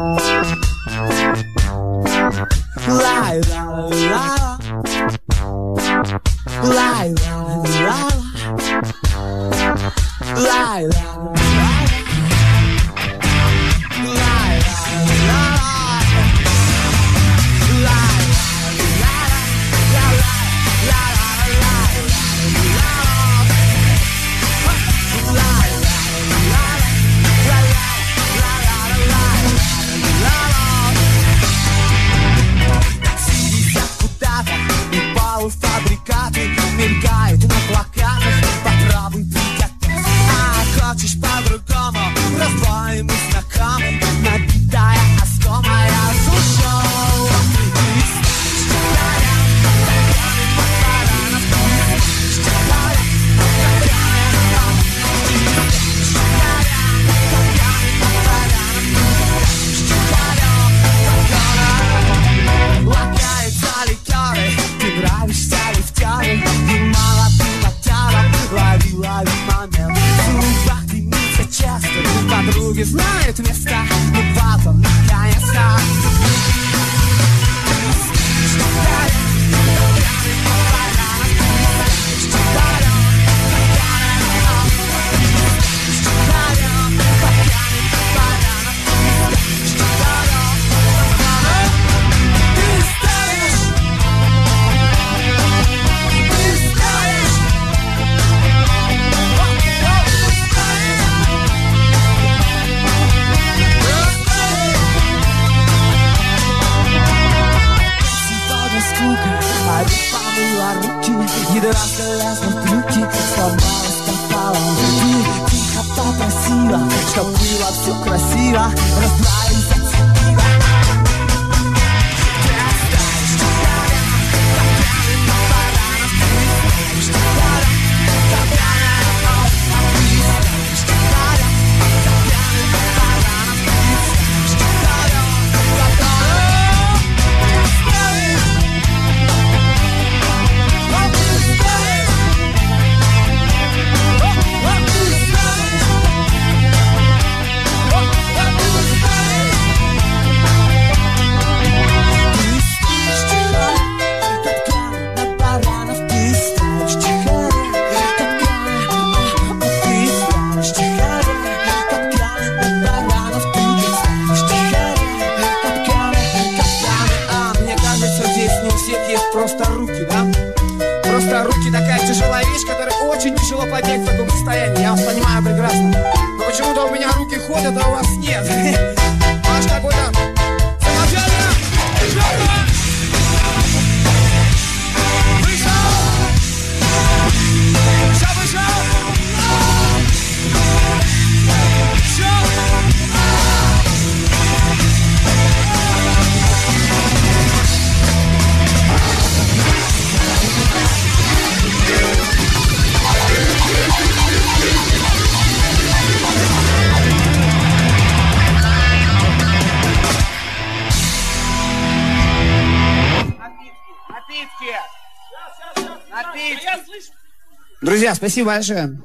Друзья, спасибо большое.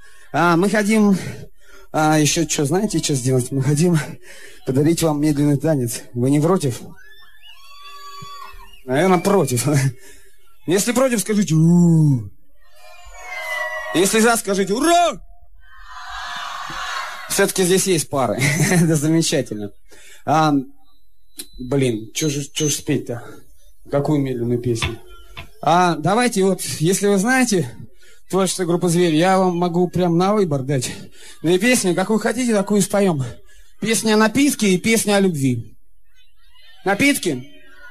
Мы хотим еще что, знаете, что сделать? Мы хотим подарить вам медленный танец. Вы не против? Наверное, против. Если против, скажите «у-у-у». Если за, скажите «ура!». Все-таки здесь есть пары. Это замечательно. Блин, что же спеть-то? Какую медленную песню? Давайте вот, если вы знаете творчество группы «Звери», я вам могу прям на выбор дать две песни. Какую хотите, такую споем. Песня о напитке и песня о любви. Напитки?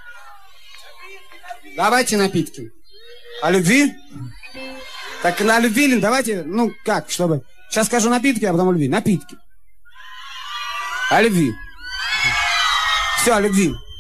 Давайте напитки. О любви? Так на любви, давайте, ну как, чтобы... Сейчас скажу напитки, а потом о любви. Напитки. О любви. Все, о любви.